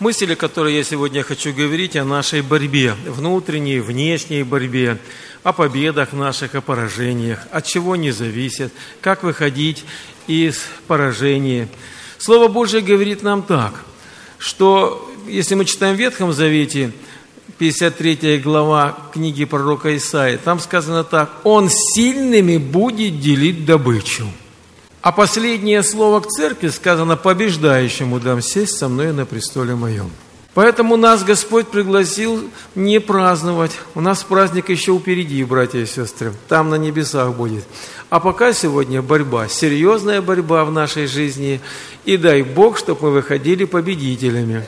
Мысль, о которой я сегодня хочу говорить, о нашей борьбе, внутренней, внешней борьбе, о победах наших, о поражениях, от чего не зависит, как выходить из поражения. Слово Божие говорит нам так, что если мы читаем в Ветхом Завете, 53 глава книги пророка Исаии, там сказано так: «Он сильными будет делить добычу». А последнее слово к церкви сказано: «Побеждающему дам сесть со мной на престоле моем». Поэтому нас Господь пригласил не праздновать. У нас праздник еще впереди, братья и сестры. Там на небесах будет. А пока сегодня борьба, серьезная борьба в нашей жизни. И дай Бог, чтобы мы выходили победителями.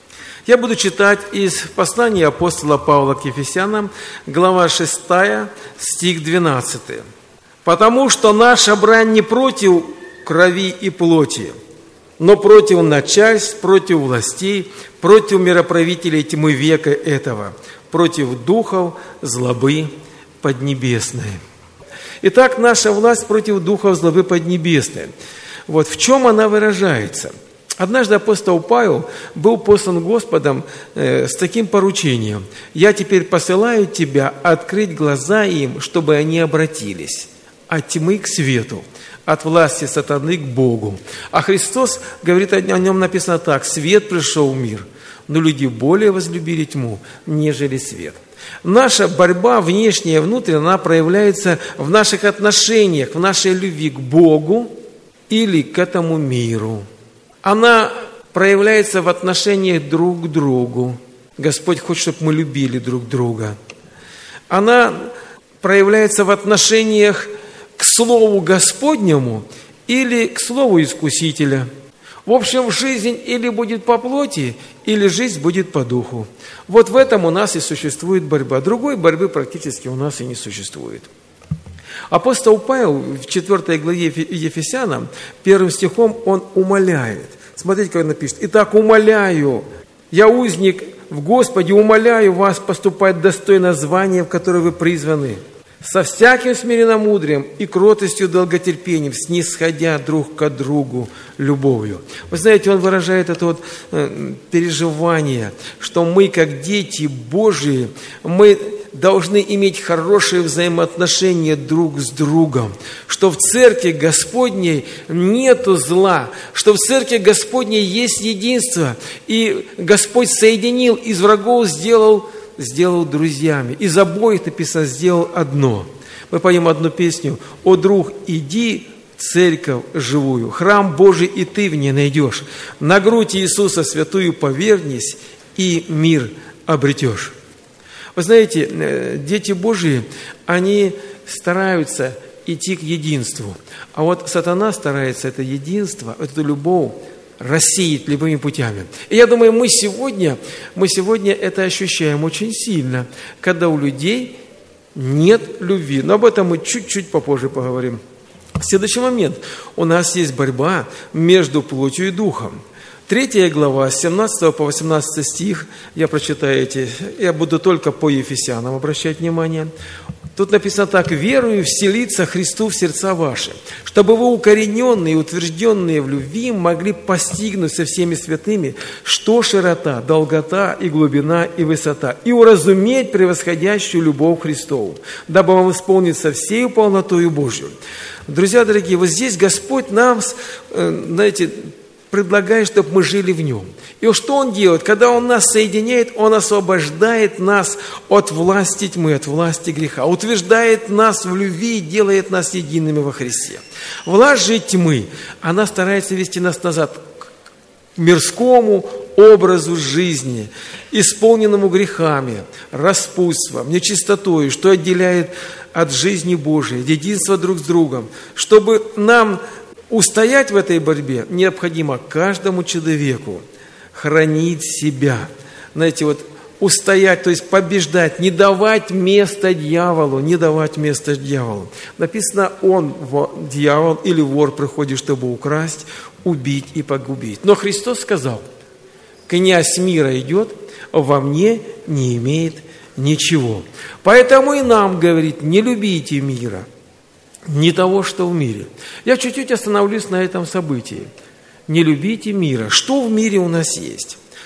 Я буду читать из послания апостола Павла к Ефесянам, глава 6, стих 12. «Потому что наша брань не против крови и плоти, но против начальств, против властей, против мироправителей тьмы века этого, против духов злобы поднебесной». Итак, наша власть против духов злобы поднебесной. Вот в чем она выражается. Однажды апостол Павел был послан Господом с таким поручением: «Я теперь посылаю тебя открыть глаза им, чтобы они обратились от тьмы к свету, от власти сатаны к Богу». А Христос говорит, о нем написано так: «Свет пришел в мир, но люди более возлюбили тьму, нежели свет». Наша борьба внешняя и внутренняя, она проявляется в наших отношениях, в нашей любви к Богу или к этому миру. Она проявляется в отношениях друг к другу. Господь хочет, чтобы мы любили друг друга. Она проявляется в отношениях к Слову Господнему или к Слову Искусителя. В общем, жизнь или будет по плоти, или жизнь будет по духу. Вот в этом у нас и существует борьба. Другой борьбы практически у нас и не существует. Апостол Павел в 4 главе Ефесянам, 1 стихом, он умоляет. Смотрите, как он напишет: «Итак, умоляю, я узник в Господе, умоляю вас поступать достойно звания, в которое вы призваны, со всяким смиренномудрием и кротостью, долготерпением, снисходя друг к другу любовью». Вы знаете, он выражает это вот переживание, что мы, как дети Божии, мы должны иметь хорошие взаимоотношения друг с другом, что в Церкви Господней нету зла, что в Церкви Господней есть единство, и Господь соединил, из врагов сделал друзьями. Из обоих, написано, сделал одно. Мы поем одну песню: «О, друг, иди в церковь живую, храм Божий и ты в ней найдешь. На грудь Иисуса святую повернись, и мир обретешь». Вы знаете, дети Божии, они стараются идти к единству. А вот сатана старается это единство, эту любовь рассеять любыми путями. И я думаю, мы сегодня это ощущаем очень сильно, когда у людей нет любви. Но об этом мы чуть-чуть попозже поговорим. Следующий момент. У нас есть борьба между плотью и духом. 3 глава, с 17 по 18 стих, я прочитаю эти, я буду только по Ефесянам обращать внимание. Тут написано так: «Верую вселиться Христу в сердца ваши, чтобы вы, укорененные и утвержденные в любви, могли постигнуть со всеми святыми, что широта, долгота и глубина и высота, и уразуметь превосходящую любовь Христову, дабы вам исполниться всею полнотою Божью». Друзья дорогие, вот здесь Господь нам, знаете, предлагает, чтобы мы жили в Нем. И что Он делает? Когда Он нас соединяет, Он освобождает нас от власти тьмы, от власти греха, утверждает нас в любви и делает нас едиными во Христе. Власть же тьмы, она старается вести нас назад к мирскому образу жизни, исполненному грехами, распутством, нечистотой, что отделяет от жизни Божией, единства друг с другом. Чтобы нам устоять в этой борьбе, необходимо каждому человеку хранить себя. Знаете, вот устоять, то есть побеждать, не давать место дьяволу, не давать место дьяволу. Написано, дьявол или вор приходит, чтобы украсть, убить и погубить. Но Христос сказал: «Князь мира идет, во мне не имеет ничего». Поэтому и нам говорит: не любите мира, не того, что в мире. Я чуть-чуть остановлюсь на этом событии. Не любите мира. Что в мире у нас есть?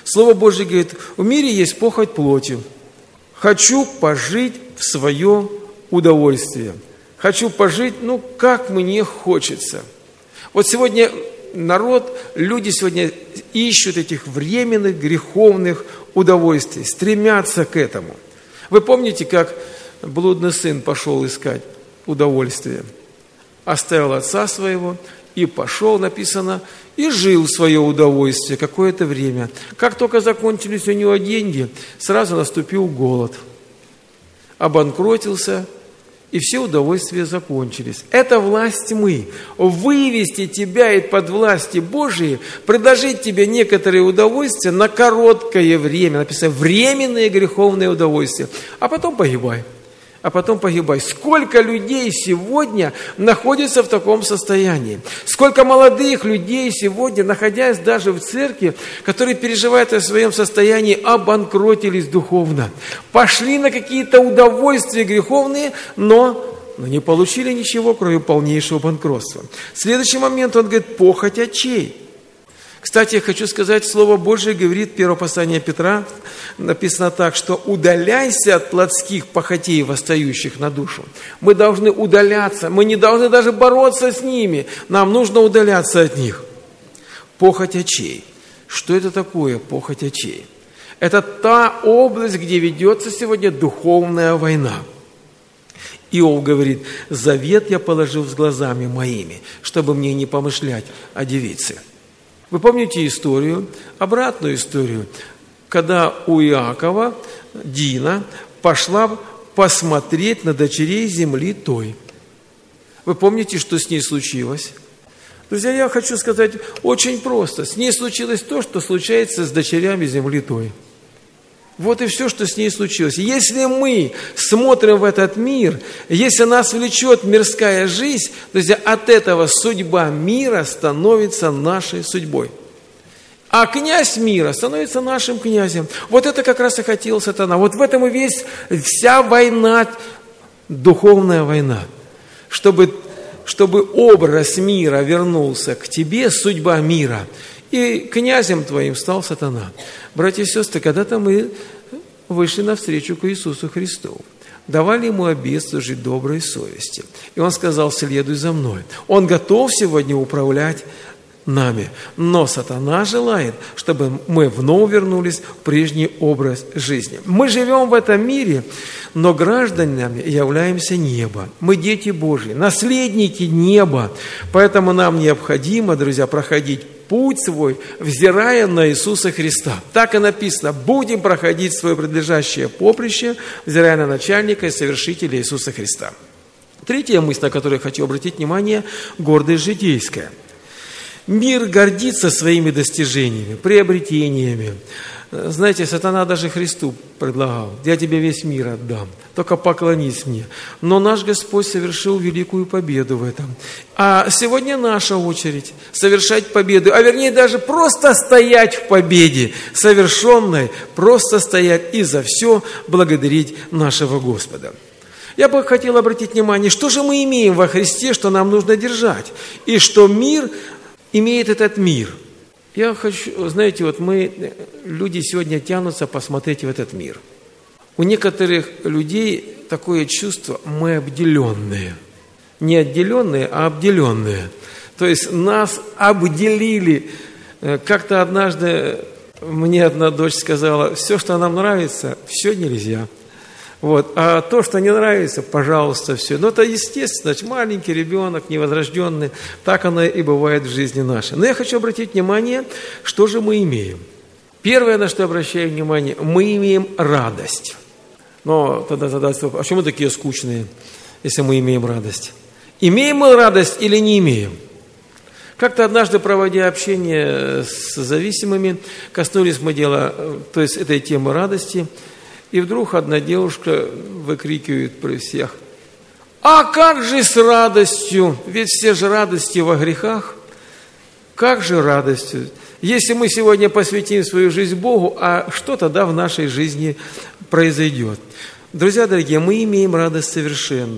Слово Божье говорит, в мире есть похоть плоти. Хочу пожить в свое удовольствие. Хочу пожить, как мне хочется. Вот сегодня люди сегодня ищут этих временных, греховных удовольствий, стремятся к этому. Вы помните, как блудный сын пошел искать удовольствие? Оставил отца своего и пошел, написано, и жил в свое удовольствие какое-то время. Как только закончились у него деньги, сразу наступил голод. Обанкротился, и все удовольствия закончились. Это власть тьмы. Вывести тебя из-под власти Божией, предложить тебе некоторые удовольствия на короткое время. Написано, временные греховные удовольствия. А потом погибай. Сколько людей сегодня находится в таком состоянии? Сколько молодых людей сегодня, находясь даже в церкви, которые переживают о своем состоянии, обанкротились духовно. Пошли на какие-то удовольствия греховные, но не получили ничего, кроме полнейшего банкротства. Следующий момент, он говорит, похоть очей. Кстати, я хочу сказать, Слово Божие говорит, первое послание Петра, написано так, что удаляйся от плотских похотей, восстающих на душу. Мы должны удаляться, мы не должны даже бороться с ними, нам нужно удаляться от них. Похоть очей. Что это такое похоть очей? Это та область, где ведется сегодня духовная война. Иов говорит, завет я положил с глазами моими, чтобы мне не помышлять о девице. Вы помните историю, обратную историю, когда у Иакова Дина пошла посмотреть на дочерей земли той. Вы помните, что с ней случилось? Друзья, я хочу сказать очень просто. С ней случилось то, что случается с дочерями земли той. Вот и все, что с ней случилось. Если мы смотрим в этот мир, если нас влечет мирская жизнь, друзья, от этого судьба мира становится нашей судьбой. А князь мира становится нашим князем. Вот это как раз и хотел сатана. Вот в этом и вся война, духовная война. Чтобы образ мира вернулся к тебе, судьба мира, и князем твоим стал сатана. Братья и сестры, когда-то мы вышли навстречу к Иисусу Христу, давали Ему обет служить доброй совести. И Он сказал, следуй за мной. Он готов сегодня управлять нами. Но сатана желает, чтобы мы вновь вернулись в прежний образ жизни. Мы живем в этом мире, но гражданами являемся неба. Мы дети Божьи, наследники неба. Поэтому нам необходимо, друзья, проходить путь свой, взирая на Иисуса Христа. Так и написано, будем проходить свое предлежащее поприще, взирая на начальника и совершителя Иисуса Христа. Третья мысль, на которую я хочу обратить внимание, гордость житейская. Мир гордится своими достижениями, приобретениями. Знаете, сатана даже Христу предлагал, я тебе весь мир отдам, только поклонись мне. Но наш Господь совершил великую победу в этом. А сегодня наша очередь совершать победу, а вернее даже просто стоять в победе совершенной, просто стоять и за все благодарить нашего Господа. Я бы хотел обратить внимание, что же мы имеем во Христе, что нам нужно держать, и что мир имеет этот мир. Я хочу, знаете, люди сегодня тянутся посмотреть в этот мир. У некоторых людей такое чувство, мы обделенные. Не отделенные, а обделенные. То есть нас обделили. Как-то однажды мне одна дочь сказала, все, что нам нравится, все нельзя. А то, что не нравится, пожалуйста, все. Но это естественно, маленький ребенок, невозрожденный, так оно и бывает в жизни нашей. Но я хочу обратить внимание, что же мы имеем. Первое, на что обращаю внимание, мы имеем радость. Но тогда задаться вопрос, а почему мы такие скучные, если мы имеем радость? Имеем мы радость или не имеем? Как-то однажды, проводя общение с зависимыми, коснулись мы дела, то есть этой темы радости. И вдруг одна девушка выкрикивает при всех, а как же с радостью? Ведь все же радости во грехах. Как же радостью? Если мы сегодня посвятим свою жизнь Богу, а что тогда в нашей жизни произойдет? Друзья дорогие, мы имеем радость совершенную.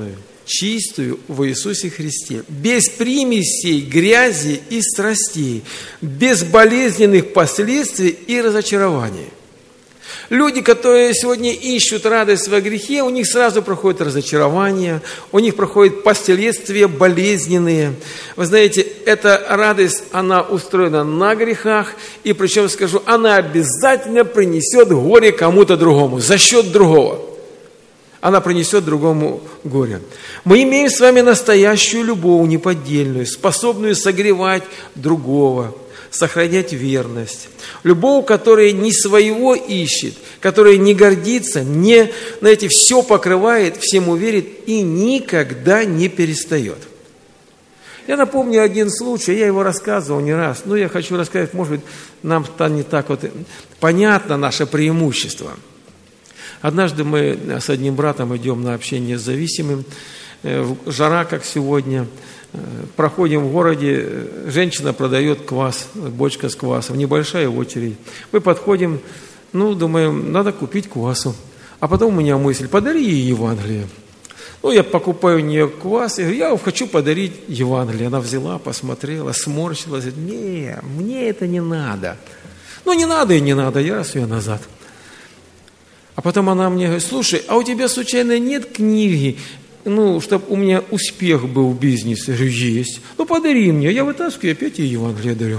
чистую в Иисусе Христе, без примесей, грязи и страстей, без болезненных последствий и разочарований. Люди, которые сегодня ищут радость во грехе, у них сразу проходит разочарование, у них проходят последствия болезненные. Вы знаете, эта радость, она устроена на грехах, и причем, скажу, она обязательно принесет горе кому-то другому, за счет другого. Она принесет другому горе. Мы имеем с вами настоящую любовь, неподдельную, способную согревать другого, сохранять верность. Любовь, которая не своего ищет, которая не гордится, не, знаете, все покрывает, всему верит и никогда не перестает. Я напомню один случай, я его рассказывал не раз, но я хочу рассказать, может быть, нам станет так вот понятно наше преимущество. Однажды мы с одним братом идем на общение с зависимым, жара, как сегодня. Проходим в городе, женщина продает квас, бочка с квасом, небольшая очередь. Мы подходим, думаем, надо купить квасу. А потом у меня мысль, подари ей Евангелие. Я покупаю у нее квас, и говорю, я хочу подарить Евангелие. Она взяла, посмотрела, сморщилась, говорит, не, мне это не надо. Не надо и не надо, я раз ее назад. А потом она мне говорит, слушай, а у тебя случайно нет книги, чтобы у меня успех был в бизнесе? Я говорю, есть. Подари мне. Я вытаскиваю, опять ей Евангелие дарю.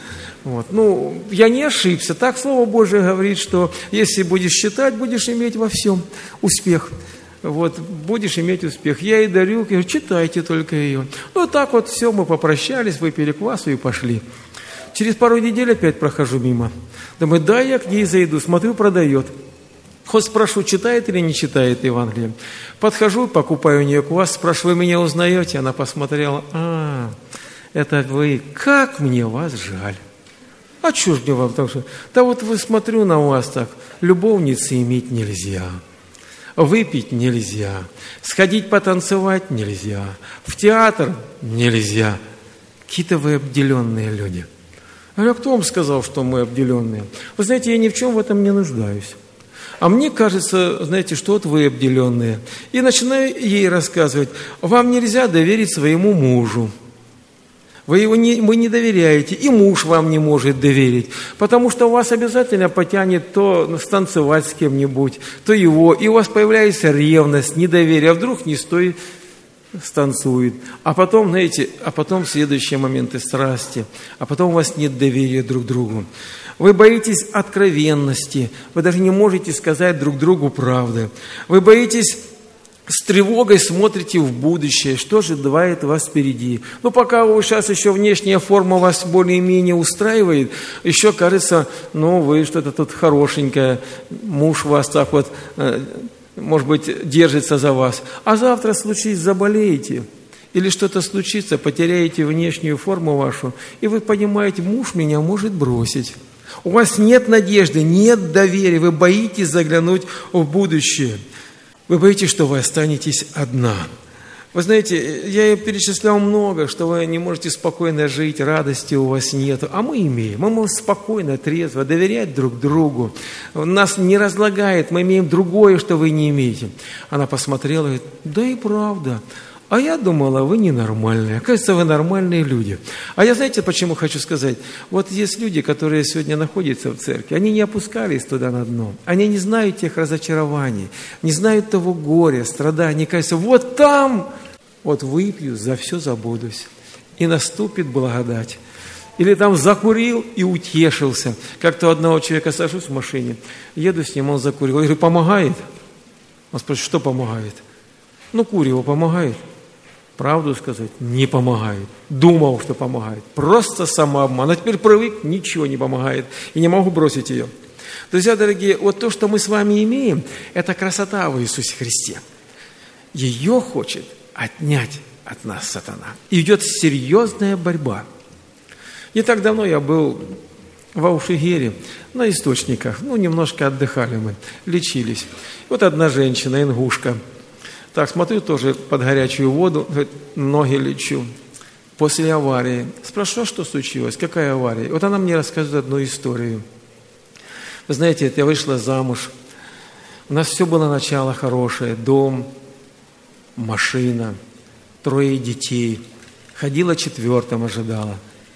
Я не ошибся. Так Слово Божие говорит, что если будешь считать, будешь иметь во всем успех. Будешь иметь успех. Я ей дарю, говорю, читайте только ее. Так вот все, мы попрощались, выпили квасу и пошли. Через пару недель опять прохожу мимо. Думаю, да, я к ней зайду, смотрю, продает. Хоть спрошу, читает или не читает Евангелие. Подхожу, покупаю у нее квас, спрашиваю, вы меня узнаете? Она посмотрела, это вы, как мне вас жаль. А чё ж мне вам так же? Да вот вы, смотрю на вас так, любовницы иметь нельзя, выпить нельзя, сходить потанцевать нельзя, в театр нельзя. Какие-то вы обделенные люди. Я говорю, а кто вам сказал, что мы обделенные? Вы знаете, я ни в чем в этом не нуждаюсь. А мне кажется, знаете, что вот вы обделенные. И начинаю ей рассказывать, вам нельзя доверить своему мужу. Вы не доверяете, и муж вам не может доверить, потому что у вас обязательно потянет то станцевать с кем-нибудь, то его, и у вас появляется ревность, недоверие, а вдруг не стоит, станцует. А потом, следующие моменты страсти, а потом у вас нет доверия друг к другу. Вы боитесь откровенности, вы даже не можете сказать друг другу правды. Вы боитесь, с тревогой смотрите в будущее, что же ждает вас впереди. Пока вы сейчас еще внешняя форма вас более-менее устраивает, еще кажется, вы что-то тут хорошенькое, муж вас так вот, может быть, держится за вас. А завтра случится, заболеете, или что-то случится, потеряете внешнюю форму вашу, и вы понимаете, муж меня может бросить. У вас нет надежды, нет доверия, вы боитесь заглянуть в будущее. Вы боитесь, что вы останетесь одна. Вы знаете, я перечислял много, что вы не можете спокойно жить, радости у вас нет. А мы имеем. Мы можем спокойно, трезво доверять друг другу. Нас не разлагает, мы имеем другое, что вы не имеете. Она посмотрела и говорит, да и правда. А я думала, вы ненормальные. Оказывается, вы нормальные люди. А я, знаете, почему хочу сказать? Вот есть люди, которые сегодня находятся в церкви, они не опускались туда на дно. Они не знают тех разочарований, не знают того горя, страданий. Кажется, вот там, выпью, за все забудусь. И наступит благодать. Или там закурил и утешился. Как-то у одного человека сажусь в машине, еду с ним, он закурил. Я говорю, помогает? Он спрашивает, что помогает? Курево помогает. Правду сказать, не помогает. Думал, что помогает. Просто самообман. А теперь привык, ничего не помогает. И не могу бросить ее. Друзья дорогие, то, что мы с вами имеем, это красота в Иисусе Христе. Ее хочет отнять от нас сатана. И идет серьезная борьба. Не так давно я был в Аушигере, на источниках. Немножко отдыхали мы, лечились. Одна женщина, ингушка. Так, смотрю тоже под горячую воду, говорит, ноги лечу. После аварии. Спрашиваю, что случилось, какая авария? Она мне рассказывает одну историю. Вы знаете, я вышла замуж. У нас все было начало хорошее, дом. машина, 3 детей. Ходила 4-м, ожидала.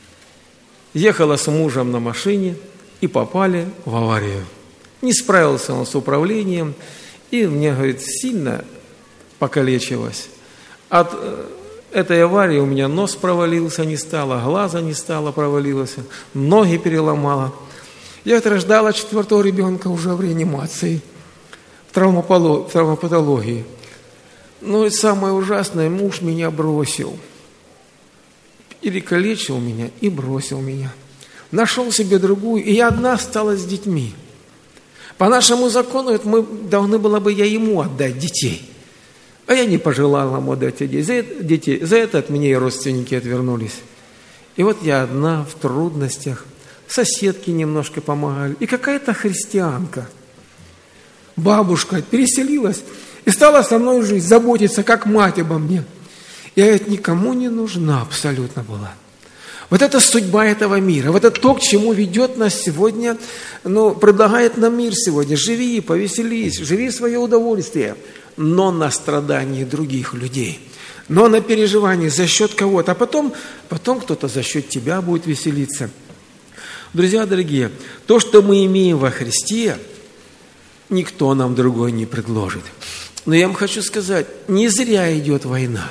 Ехала с мужем на машине и попали в аварию. Не справился он с управлением, и мне, говорит, сильно покалечилось. От этой аварии у меня нос провалился, не стало, глаза не стало, провалилось, ноги переломало. Я рождала 4-го ребенка уже в реанимации, в травмопатологии. Но и самое ужасное, муж меня бросил. Или калечил меня и бросил меня. Нашел себе другую, и я одна осталась с детьми. По нашему закону мы должны было бы я ему отдать детей. А я не пожелала ему отдать детей. За это от меня и родственники отвернулись. И вот я одна в трудностях. Соседки немножко помогали. И какая-то христианка, бабушка, переселилась и стала со мной жить, заботиться, как мать обо мне. Я ведь никому не нужна абсолютно была. Вот это судьба этого мира, вот это то, к чему ведет нас сегодня, предлагает нам мир сегодня. Живи, повеселись, живи свое удовольствие, но на страдании других людей, но на переживании за счет кого-то, а потом кто-то за счет тебя будет веселиться. Друзья дорогие, то, что мы имеем во Христе, никто нам другой не предложит. Но я вам хочу сказать, не зря идет война.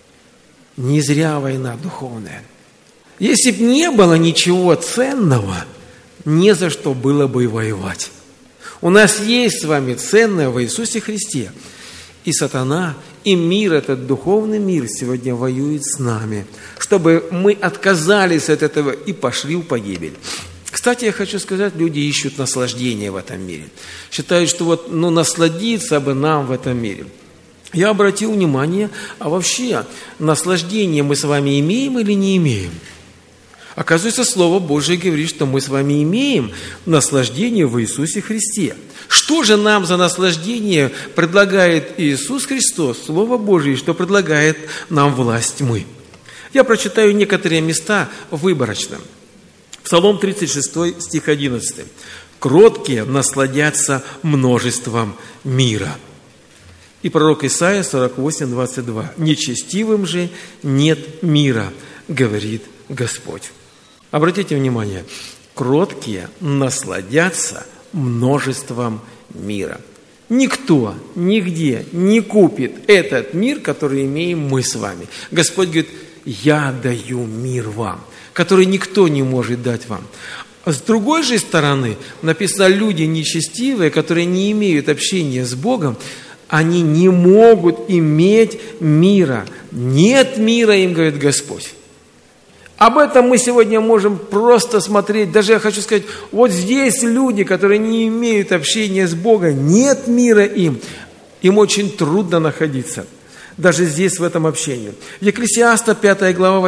Не зря война духовная. Если бы не было ничего ценного, не за что было бы и воевать. У нас есть с вами ценное в Иисусе Христе. И сатана, и мир, этот духовный мир сегодня воюет с нами, чтобы мы отказались от этого и пошли в погибель. Кстати, я хочу сказать, люди ищут наслаждения в этом мире. Считают, что насладиться бы нам в этом мире. Я обратил внимание, а вообще наслаждение мы с вами имеем или не имеем? Оказывается, Слово Божие говорит, что мы с вами имеем наслаждение в Иисусе Христе. Что же нам за наслаждение предлагает Иисус Христос, Слово Божие, что предлагает нам власть тьмы? Я прочитаю некоторые места выборочно. Псалом 36, стих 11. «Кроткие насладятся множеством мира». И пророк Исаия 48, 22. «Нечестивым же нет мира, говорит Господь». Обратите внимание, кроткие насладятся множеством мира. Никто, нигде не купит этот мир, который имеем мы с вами. Господь говорит, я даю мир вам, который никто не может дать вам. А с другой же стороны, написано, люди нечестивые, которые не имеют общения с Богом, они не могут иметь мира. Нет мира им, говорит Господь. Об этом мы сегодня можем просто смотреть. Даже я хочу сказать, вот здесь люди, которые не имеют общения с Богом, нет мира им. Им очень трудно находиться. Даже здесь, в этом общении. В Екклесиаста 5 глава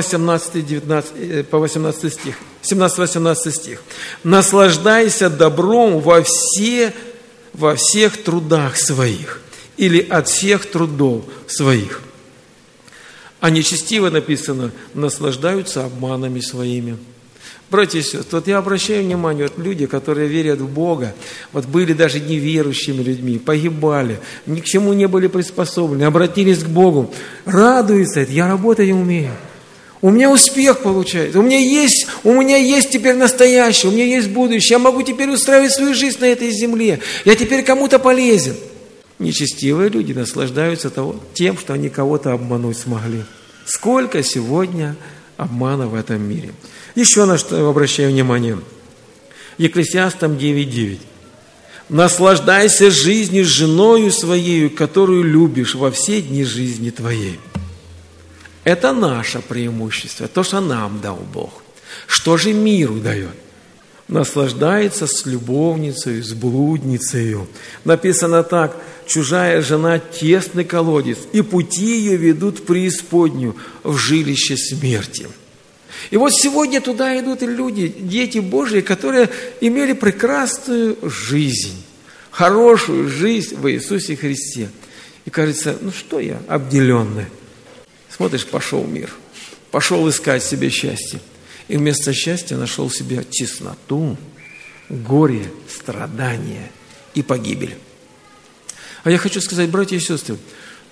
18-18 стих. 17-18 стих. «Наслаждайся добром во всех трудах своих» или «от всех трудов своих». А нечестиво написано, наслаждаются обманами своими. Братья и сестры, я обращаю внимание, люди, которые верят в Бога, были даже неверующими людьми, погибали, ни к чему не были приспособлены, обратились к Богу, радуются, я работать умею. У меня успех получается, у меня есть теперь настоящее, у меня есть будущее, я могу теперь устраивать свою жизнь на этой земле, я теперь кому-то полезен. Нечестивые люди наслаждаются тем, что они кого-то обмануть смогли. Сколько сегодня обмана в этом мире. Еще на что обращаю внимание. Екклесиастам 9:9. «Наслаждайся жизнью с женою своею, которую любишь во все дни жизни твоей». Это наше преимущество, то, что нам дал Бог. Что же миру дает? Наслаждается с любовницей, с блудницей. Написано так: чужая жена – тесный колодец, и пути ее ведут в преисподнюю, в жилище смерти. И вот сегодня туда идут и люди, дети Божьи, которые имели прекрасную жизнь, хорошую жизнь в Иисусе Христе. И кажется, что я обделенный? Смотришь, пошел мир, пошел искать себе счастье. И вместо счастья нашел в себе тесноту, горе, страдания и погибель. А я хочу сказать, братья и сестры,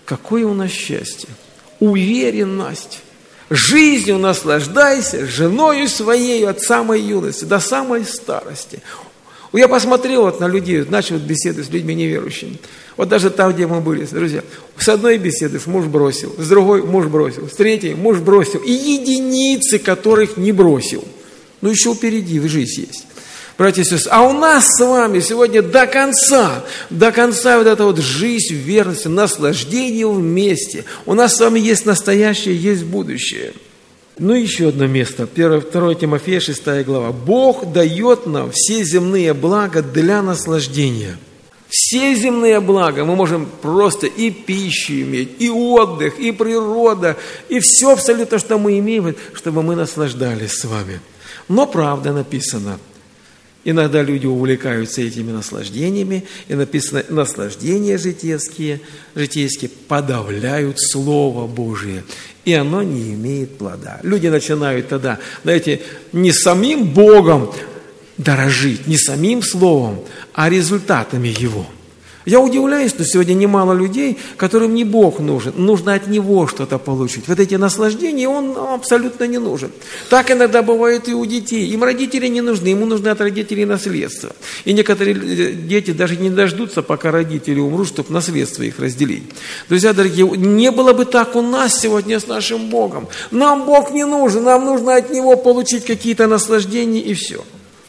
Какое у нас счастье, уверенность. Жизнью наслаждайся, женою своей от самой юности до самой старости. Я посмотрел на людей, начал беседы с людьми неверующими. Даже там, где мы были, друзья. С одной беседы муж бросил, с другой муж бросил, с третьей муж бросил. И единицы, которых не бросил. Еще впереди жизнь есть. Братья и сестры, а у нас с вами сегодня до конца вот эта жизнь в верности, наслаждение вместе. У нас с вами есть настоящее, есть будущее. Еще одно место, 2 Тимофея, 6 глава. Бог дает нам все земные блага для наслаждения. Все земные блага мы можем просто и пищу иметь, и отдых, и природа, и все абсолютно, что мы имеем, чтобы мы наслаждались с вами. Но правда написано, иногда люди увлекаются этими наслаждениями, и написано, наслаждения житейские подавляют Слово Божие, и оно не имеет плода. Люди начинают тогда, не самим Богом дорожить, не самим Словом, а результатами Его. Я удивляюсь, что сегодня немало людей, которым не Бог нужен, нужно от Него что-то получить. Эти наслаждения, Он абсолютно не нужен. Так иногда бывает и у детей. Им родители не нужны, ему нужны от родителей наследство. И некоторые дети даже не дождутся, пока родители умрут, чтобы наследство их разделить. Друзья дорогие, не было бы так у нас сегодня с нашим Богом. Нам Бог не нужен, нам нужно от Него получить какие-то наслаждения и все.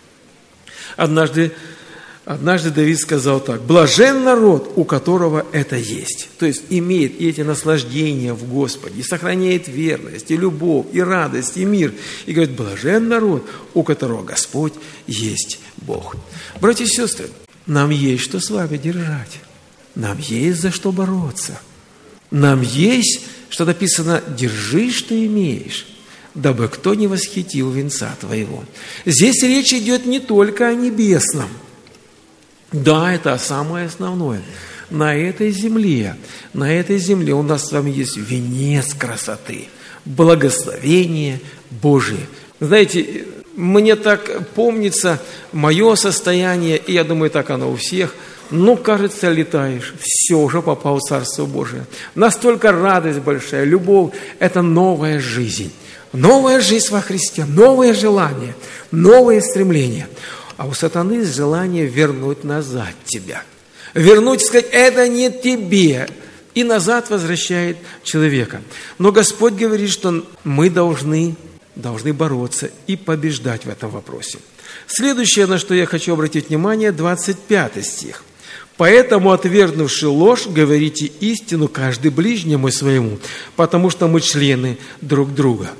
Однажды Давид сказал так: «Блажен народ, у которого это есть». То есть имеет и эти наслаждения в Господе, и сохраняет верность, и любовь, и радость, и мир. И говорит: блажен народ, у которого Господь есть Бог. Братья и сестры, нам есть что с вами держать. Нам есть за что бороться. Нам есть, что написано: «Держи, что имеешь, дабы кто не восхитил венца твоего». Здесь речь идет не только о небесном. Да, это самое основное. На этой земле у нас с вами есть венец красоты, благословение Божие. Знаете, мне так помнится мое состояние, и я думаю, так оно у всех. Кажется, летаешь, все, уже попал в Царство Божие. Настолько радость большая, любовь – это новая жизнь. Новая жизнь во Христе, новые желания, новые стремления. А у сатаны есть желание вернуть назад тебя. Вернуть, сказать: это не тебе. И назад возвращает человека. Но Господь говорит, что мы должны бороться и побеждать в этом вопросе. Следующее, на что я хочу обратить внимание, 25 стих. «Поэтому, отвергнувши ложь, говорите истину каждый ближнему своему, потому что мы члены друг друга».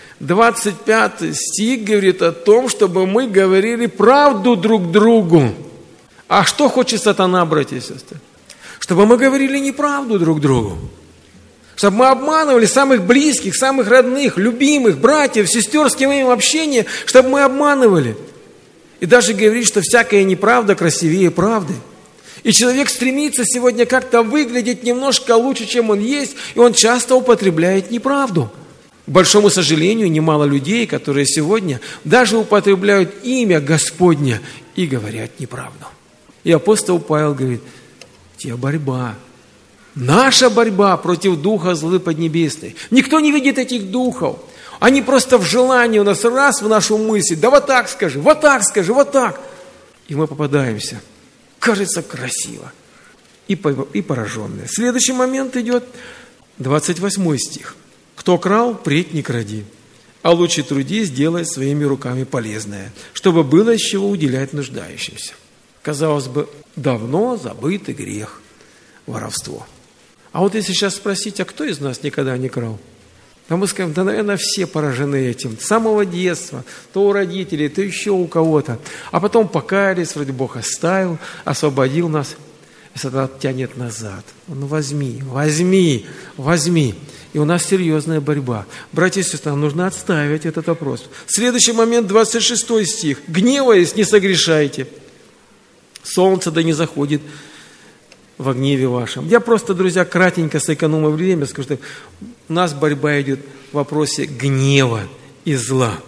25 стих говорит о том, чтобы мы говорили правду друг другу. А что хочет сатана, братья и сестры? Чтобы мы говорили неправду друг другу. Чтобы мы обманывали самых близких, самых родных, любимых, братьев, сестер, с кем мы имеем общение, чтобы мы обманывали. И даже говорит, что всякая неправда красивее правды. И человек стремится сегодня как-то выглядеть немножко лучше, чем он есть, и он часто употребляет неправду. К большому сожалению, немало людей, которые сегодня даже употребляют имя Господне и говорят неправду. И апостол Павел говорит: те борьба, наша борьба против духа злы поднебесной. Никто не видит этих духов. Они просто в желании у нас раз в нашу мысль: да вот так скажи, вот так скажи, вот так. И мы попадаемся. Кажется красиво. И пораженные. Следующий момент идет 28 стих. «Кто крал, впредь не кради, а лучше трудись, делай своими руками полезное, чтобы было из чего уделять нуждающимся». Казалось бы, давно забытый грех – воровство. А вот если сейчас спросить, а кто из нас никогда не крал? То мы скажем: да, наверное, все поражены этим. С самого детства, то у родителей, то еще у кого-то. А потом покаялись, вроде Бог оставил, освободил нас. И сатана тянет назад. Ну возьми. И у нас серьезная борьба. Братья и сестры, нам нужно отстаивать этот вопрос. Следующий момент, 26 стих. «Гневаясь, не согрешайте. Солнце да не заходит во гневе вашем». Я просто, друзья, кратенько сэкономлю время, скажу, что у нас борьба идет в вопросе гнева и зла.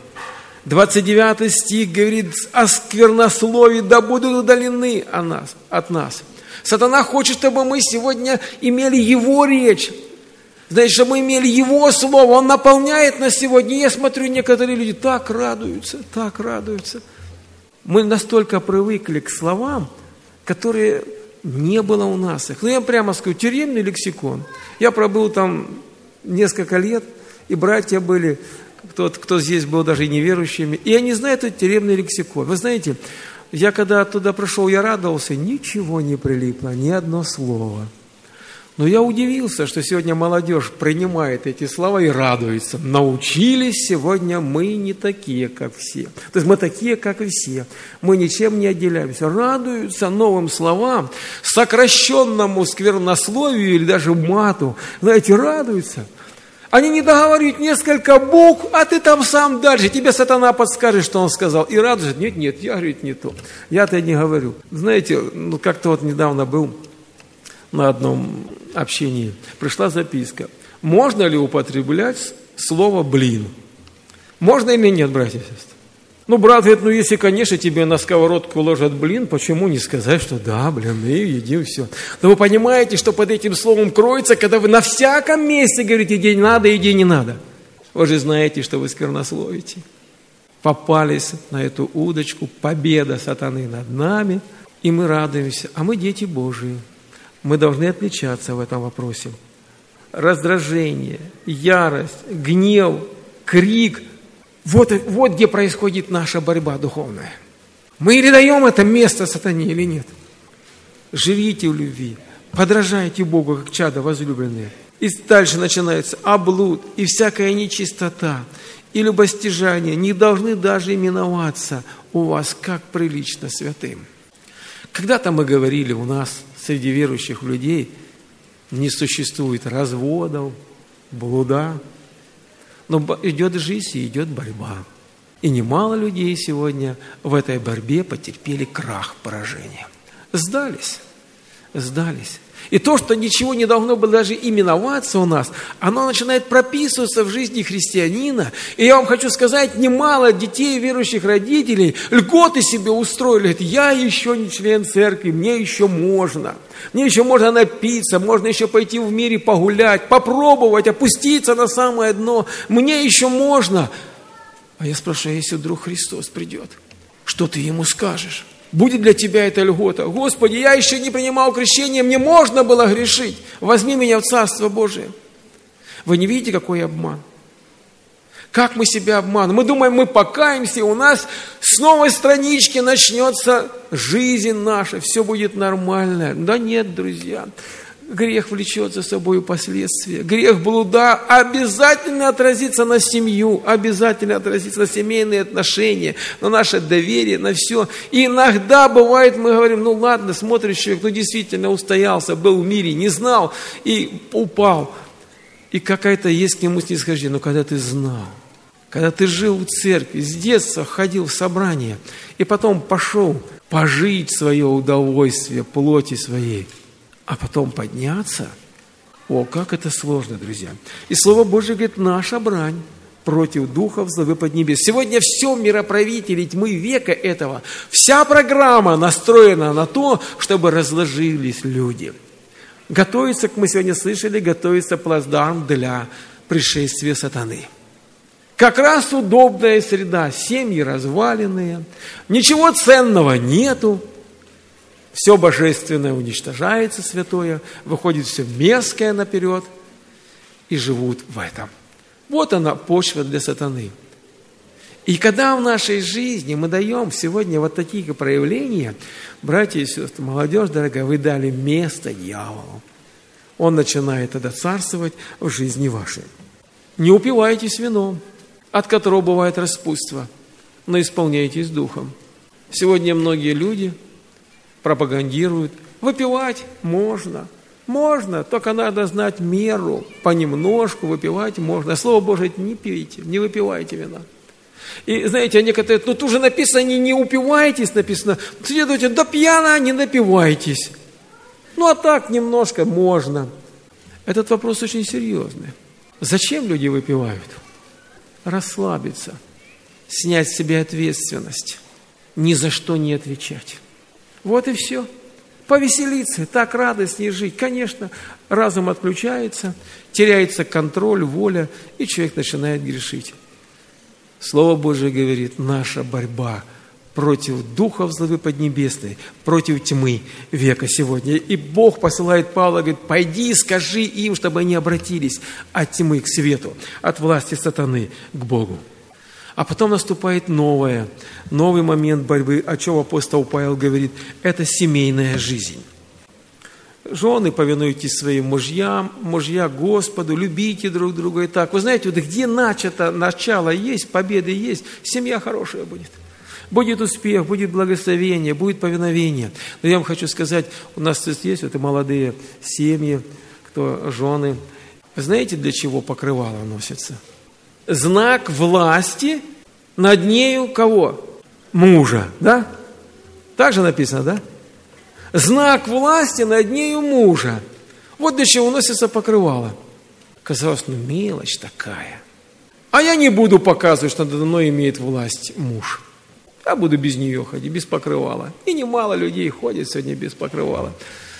29 стих говорит: «О сквернословии да будут удалены от нас». Сатана хочет, чтобы мы сегодня имели его речь. Значит, чтобы мы имели его слово. Он наполняет нас сегодня. Я смотрю, некоторые люди так радуются, так радуются. Мы настолько привыкли к словам, которые не было у нас их. Ну, я прямо скажу, тюремный лексикон. Я пробыл там несколько лет, и братья были, кто здесь был даже и неверующими, и они знают этот тюремный лексикон. Вы знаете, я когда оттуда пришел, я радовался, ничего не прилипло, ни одно слово. Но я удивился, что сегодня молодежь принимает эти слова и радуется. Научились сегодня мы не такие, как все. То есть мы такие, как и все. Мы ничем не отделяемся. Радуются новым словам, сокращенному сквернословию или даже мату. Знаете, радуются. Они не договаривают несколько букв, а ты там сам дальше. Тебе сатана подскажет, что он сказал. И радуется. Нет, я говорю, не то. Я-то не говорю. Знаете, как-то вот недавно был на одном общении, пришла записка. Можно ли употреблять слово «блин»? Можно или нет, братья и сестры? Брат говорит, если, конечно, тебе на сковородку ложат блин, почему не сказать, что да, блины, едим, все. Но вы понимаете, что под этим словом кроется, когда вы на всяком месте говорите, день надо, иди не надо. Вы же знаете, что вы сквернословите. Попались на эту удочку, победа сатаны над нами, и мы радуемся, а мы дети Божии. Мы должны отличаться в этом вопросе. Раздражение, ярость, гнев, крик. Вот где происходит наша борьба духовная. Мы или даем это место сатане, или нет. Живите в любви, подражайте Богу, как чада возлюбленные. И дальше начинается облуд и всякая нечистота, и любостяжание не должны даже именоваться у вас, как прилично святым. Когда-то мы говорили, у нас среди верующих людей не существует разводов, блуда. Но идет жизнь и идет борьба. И немало людей сегодня в этой борьбе потерпели крах, поражение. Сдались. И то, что ничего не должно было даже именоваться у нас, оно начинает прописываться в жизни христианина. И я вам хочу сказать, немало детей, верующих родителей, льготы себе устроили. Говорят, я еще не член церкви, мне еще можно. Мне еще можно напиться, можно еще пойти в мире погулять, попробовать, опуститься на самое дно. Мне еще можно. А я спрашиваю, если вдруг Христос придет, что ты ему скажешь? Будет для тебя эта льгота. Господи, я еще не принимал крещение, мне можно было грешить. Возьми меня в Царство Божие. Вы не видите, какой обман? Как мы себя обманываем? Мы думаем, мы покаемся, и у нас с новой странички начнется жизнь наша, все будет нормально. Да нет, друзья. Грех влечет за собой последствия. Грех блуда обязательно отразится на семью, обязательно отразится на семейные отношения, на наше доверие, на все. И иногда бывает, мы говорим, ладно, смотришь человек, действительно устоялся, был в мире, не знал и упал. И какая-то есть к нему снисхождение. Но когда ты знал, когда ты жил в церкви, с детства ходил в собрание, и потом пошел пожить свое удовольствие плоти своей, а потом подняться, как это сложно, друзья. И Слово Божие говорит, наша брань против духов злобы поднебес. Сегодня все мироправители тьмы века этого, вся программа настроена на то, чтобы разложились люди. Готовится, как мы сегодня слышали, готовится плацдарм для пришествия сатаны. Как раз удобная среда, семьи разваленные, ничего ценного нету. Все божественное уничтожается, святое, выходит все мерзкое наперед, и живут в этом. Вот она, почва для сатаны. И когда в нашей жизни мы даем сегодня вот такие проявления, братья и сестры, молодежь, дорогая, вы дали место дьяволу. Он начинает тогда царствовать в жизни вашей. Не упивайтесь вином, от которого бывает распутство, но исполняйтесь духом. Сегодня многие люди пропагандируют, выпивать можно, только надо знать меру, понемножку выпивать можно. Слово Божие, не пейте, не выпивайте вина. И знаете, некоторые, тут уже написано, не упивайтесь, написано, следуйте, да пьяно не напивайтесь. А так немножко можно. Этот вопрос очень серьезный. Зачем люди выпивают? Расслабиться, снять с себя ответственность, ни за что не отвечать. Вот и все. повеселиться, так радостнее жить. Конечно, разум отключается, теряется контроль, воля, и человек начинает грешить. Слово Божие говорит, наша борьба против духов злобы поднебесной, против тьмы века сегодня. И Бог посылает Павла, говорит, пойди и скажи им, чтобы они обратились от тьмы к свету, от власти сатаны к Богу. А потом наступает новый момент борьбы, о чем апостол Павел говорит, это семейная жизнь. Жены, повинуйтесь своим мужьям, мужья Господу, любите друг друга и так. Вы знаете, вот где начало есть, победы есть, семья хорошая будет. Будет успех, будет благословение, будет повиновение. Но я вам хочу сказать, у нас тут есть вот и молодые семьи, кто жены. Вы знаете, для чего покрывало носится? Знак власти над нею кого? Мужа, да? Так же написано, да? Знак власти над нею мужа. Вот для чего носится покрывало. Казалось, мелочь такая. А я не буду показывать, что надо мной имеет власть муж. Я буду без нее ходить, без покрывала. И немало людей ходит сегодня без покрывала.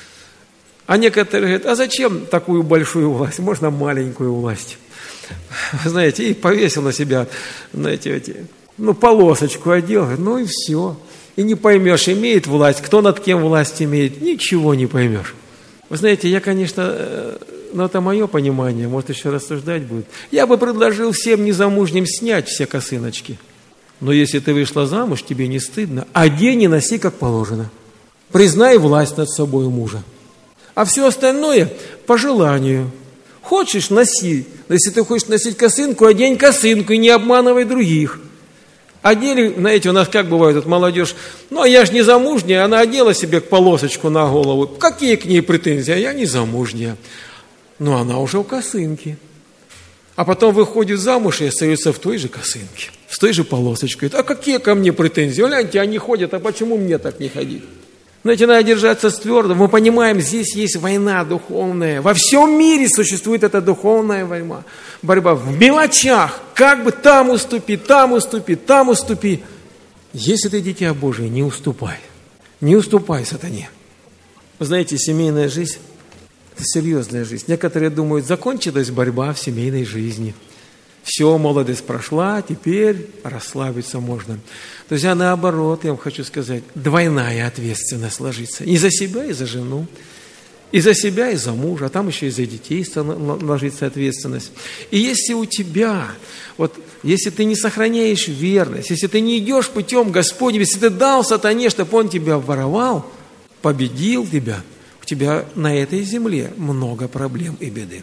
А некоторые говорят, а зачем такую большую власть? Можно маленькую власть. Знаете, и повесил на себя, знаете, полосочку одел, и все. И не поймешь, имеет власть, кто над кем власть имеет, ничего не поймешь. Вы знаете, я, конечно, но это мое понимание, может, еще рассуждать будет. Я бы предложил всем незамужним снять все косыночки. Но если ты вышла замуж, тебе не стыдно, одень и носи как положено. Признай власть над собой мужа. А все остальное по желанию. Хочешь – носи. Но если ты хочешь носить косынку, одень косынку и не обманывай других. Одели, знаете, у нас как бывает, вот молодежь, а я же не замужняя, она одела себе полосочку на голову. Какие к ней претензии? А я не замужняя. Но она уже в косынке. А потом выходит замуж и остается в той же косынке, с той же полосочкой. А какие ко мне претензии? Гляньте, они ходят, а почему мне так не ходить? Знаете, надо держаться твердо. Мы понимаем, здесь есть война духовная. Во всем мире существует эта духовная война. Борьба в мелочах. Как бы там уступи, там уступи, там уступи. Если ты дитя Божие, не уступай. Не уступай сатане. Вы знаете, семейная жизнь – это серьезная жизнь. Некоторые думают, закончилась борьба в семейной жизни. Все, молодость прошла, теперь расслабиться можно. Друзья, наоборот, я вам хочу сказать, двойная ответственность ложится. И за себя, и за жену. И за себя, и за мужа. А там еще и за детей ложится ответственность. И если у тебя, если ты не сохраняешь верность, если ты не идешь путем Господним, если ты дал сатане, чтобы он тебя воровал, победил тебя, у тебя на этой земле много проблем и беды.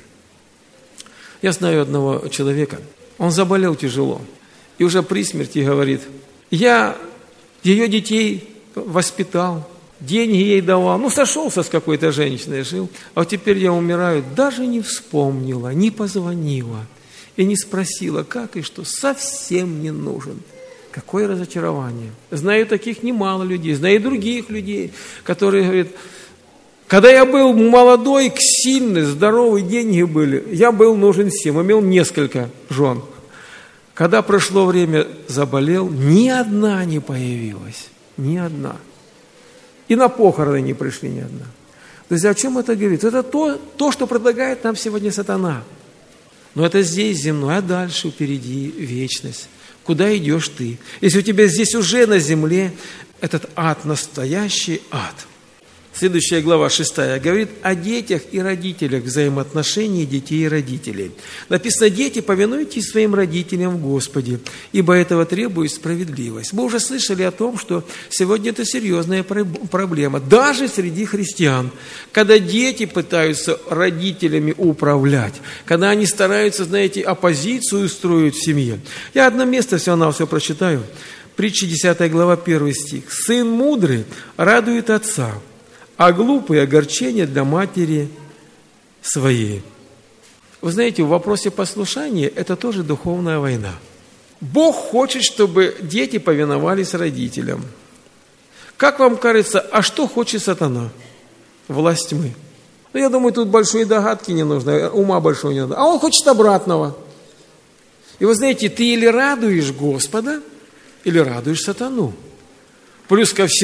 Я знаю одного человека, он заболел тяжело, и уже при смерти говорит, я ее детей воспитал, деньги ей давал, сошелся с какой-то женщиной, жил, а вот теперь я умираю, даже не вспомнила, не позвонила и не спросила, как и что, совсем не нужен. Какое разочарование. Знаю таких немало людей, знаю и других людей, которые говорят, когда я был молодой, сильный, здоровый, деньги были, я был нужен всем, имел несколько жен. Когда прошло время, заболел, ни одна не появилась, ни одна. И на похороны не пришли ни одна. Друзья, о чем это говорит? Это то, что предлагает нам сегодня сатана. Но это здесь земное, а дальше впереди вечность. Куда идешь ты? Если у тебя здесь уже на земле этот ад, настоящий ад. Следующая глава, 6, говорит о детях и родителях, взаимоотношении детей и родителей. Написано, дети, повинуйтесь своим родителям в Господе, ибо этого требует справедливость. Мы уже слышали о том, что сегодня это серьезная проблема, даже среди христиан, когда дети пытаются родителями управлять, когда они стараются, оппозицию устроить в семье. Я одно место всего-навсего прочитаю. Притча 10 глава, 1 стих. «Сын мудрый радует отца, а глупые огорчения для матери своей». Вы знаете, в вопросе послушания это тоже духовная война. Бог хочет, чтобы дети повиновались родителям. Как вам кажется, а что хочет сатана? Власть тьмы. Я думаю, тут большой догадки не нужно, ума большого не надо. А он хочет обратного. И вы знаете, ты или радуешь Господа, или радуешь сатану. Плюс ко всему,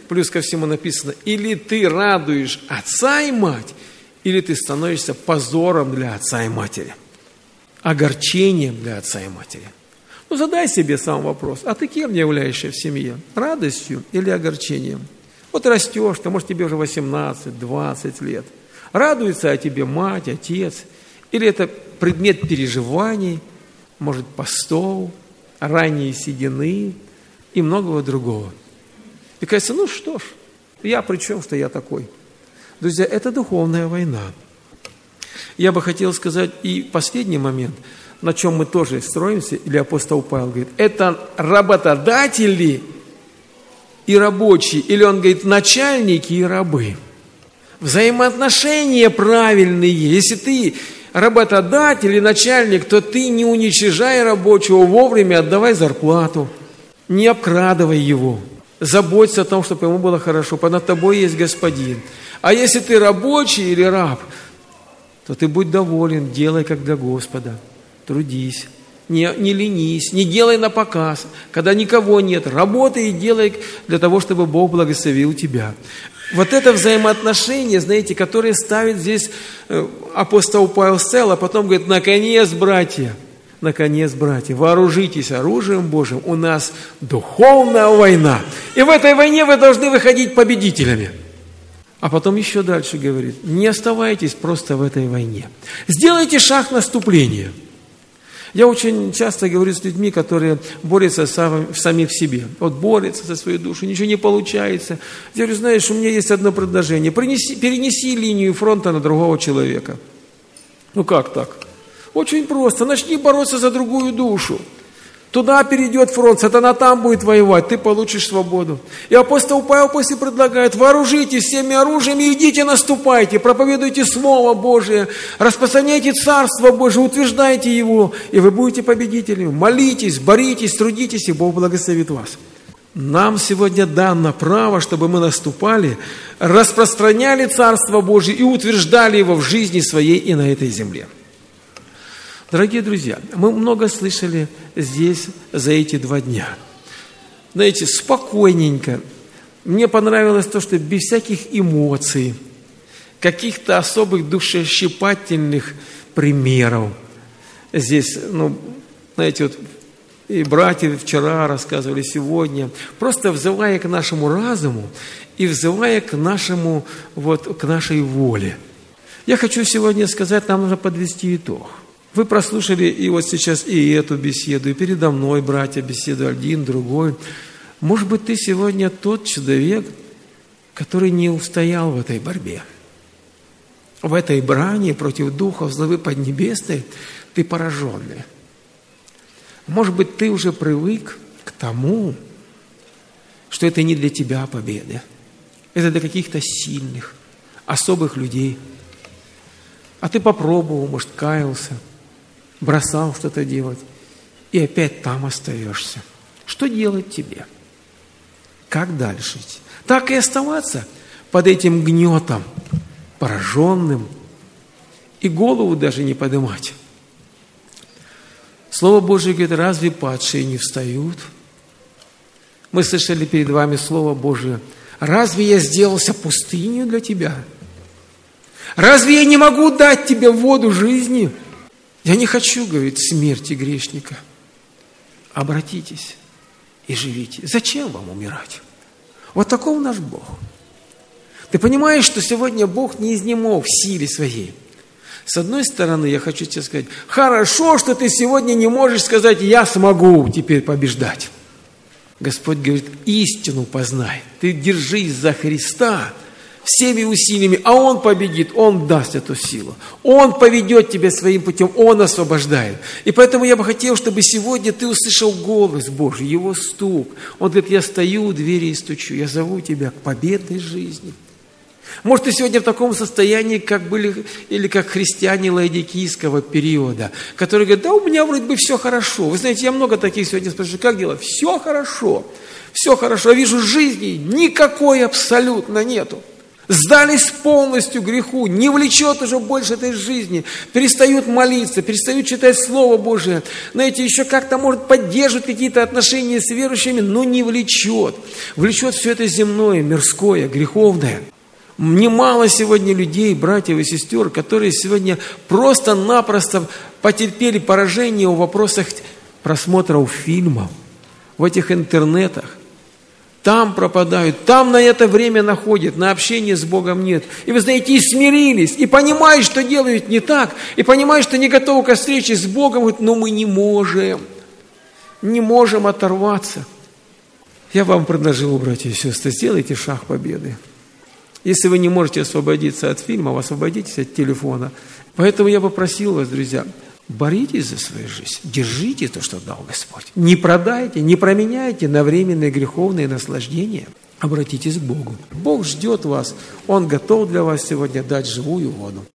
плюс ко всему написано, или ты радуешь отца и мать, или ты становишься позором для отца и матери, огорчением для отца и матери. Ну, задай себе сам вопрос, а ты кем являешься в семье? Радостью или огорчением? Вот растешь, ты, может, тебе уже 18-20 лет. Радуется о тебе мать, отец, или это предмет переживаний, может, постов, ранние седины и многого другого. И кажется, ну что ж, я при чем, что я такой? Друзья, это духовная война. Я бы хотел сказать и последний момент, на чем мы тоже строимся, или апостол Павел говорит, это работодатели и рабочие, или он говорит, начальники и рабы. Взаимоотношения правильные. Если ты работодатель и начальник, то ты не уничижай рабочего, вовремя отдавай зарплату, не обкрадывай его. Заботься о том, чтобы ему было хорошо, над тобой есть господин. А если ты рабочий или раб, то ты будь доволен, делай как для Господа, трудись, не ленись, не делай на показ, когда никого нет, работай и делай для того, чтобы Бог благословил тебя. Вот это взаимоотношение, знаете, которое ставит здесь апостол Павел Сцел, а потом говорит, наконец, братья, вооружитесь оружием Божьим, у нас духовная война. И в этой войне вы должны выходить победителями. А потом еще дальше говорит, не оставайтесь просто в этой войне. Сделайте шаг наступления. Я очень часто говорю с людьми, которые борются сами в себе. Вот борются за свою душу, ничего не получается. Я говорю, знаешь, у меня есть одно предложение. Перенеси линию фронта на другого человека. Ну как так? Очень просто. Начни бороться за другую душу. Туда перейдет фронт, сатана там будет воевать, ты получишь свободу. И апостол Павел после предлагает, вооружитесь всеми оружиями, идите наступайте, проповедуйте Слово Божие, распространяйте Царство Божие, утверждайте его, и вы будете победителями. Молитесь, боритесь, трудитесь, и Бог благословит вас. Нам сегодня дано право, чтобы мы наступали, распространяли Царство Божие и утверждали его в жизни своей и на этой земле. Дорогие друзья, мы много слышали здесь за эти 2 дня. Знаете, спокойненько. Мне понравилось то, что без всяких эмоций, каких-то особых душещипательных примеров. Здесь, знаете, вот и братья вчера рассказывали, сегодня, просто взывая к нашему разуму и взывая к нашему, к нашей воле. Я хочу сегодня сказать, нам нужно подвести итог. Вы прослушали и вот сейчас и эту беседу, и передо мной, братья, беседу один, другой. Может быть, ты сегодня тот человек, который не устоял в этой борьбе. В этой брани против духов злобы поднебесной ты пораженный. Может быть, ты уже привык к тому, что это не для тебя победа. Это для каких-то сильных, особых людей. А ты попробовал, может, каялся, бросал что-то делать, и опять там остаешься. Что делать тебе? Как дальше идти? Так и оставаться под этим гнетом, пораженным, и голову даже не поднимать. Слово Божие говорит, разве падшие не встают? Мы слышали перед вами Слово Божие. Разве я сделался пустынью для тебя? Разве я не могу дать тебе воду жизни? Я не хочу, говорит, смерти грешника. Обратитесь и живите. Зачем вам умирать? Вот таков наш Бог. Ты понимаешь, что сегодня Бог не изнемог в силе своей. С одной стороны, я хочу тебе сказать, хорошо, что ты сегодня не можешь сказать, я смогу теперь побеждать. Господь говорит, истину познай. Ты держись за Христа всеми усилиями, а Он победит, Он даст эту силу. Он поведет тебя своим путем, Он освобождает. И поэтому я бы хотел, чтобы сегодня ты услышал голос Божий, Его стук. Он говорит, я стою у двери и стучу, я зову тебя к победной жизни. Может, ты сегодня в таком состоянии, как были, или как христиане лаодикийского периода, которые говорят, да у меня вроде бы все хорошо. Вы знаете, я много таких сегодня спрашиваю, как дела? Все хорошо, я вижу жизни никакой абсолютно нету. Сдались полностью греху, не влечет уже больше этой жизни, перестают молиться, перестают читать Слово Божие. Знаете, еще как-то, может, поддерживать какие-то отношения с верующими, но не влечет. Влечет все это земное, мирское, греховное. Немало сегодня людей, братьев и сестер, которые сегодня просто-напросто потерпели поражение в вопросах просмотров фильмов, в этих интернетах. Там пропадают, там на это время находят, на общение с Богом нет. И вы знаете, и смирились, и понимают, что делают не так, и понимают, что не готовы ко встрече с Богом, говорят, но мы не можем оторваться. Я вам предложил, братья и сестры, сделайте шаг победы. Если вы не можете освободиться от фильмов, освободитесь от телефона. Поэтому я попросил вас, друзья, боритесь за свою жизнь, держите то, что дал Господь. Не продайте, не променяйте на временные греховные наслаждения. Обратитесь к Богу. Бог ждет вас, Он готов для вас сегодня дать живую воду.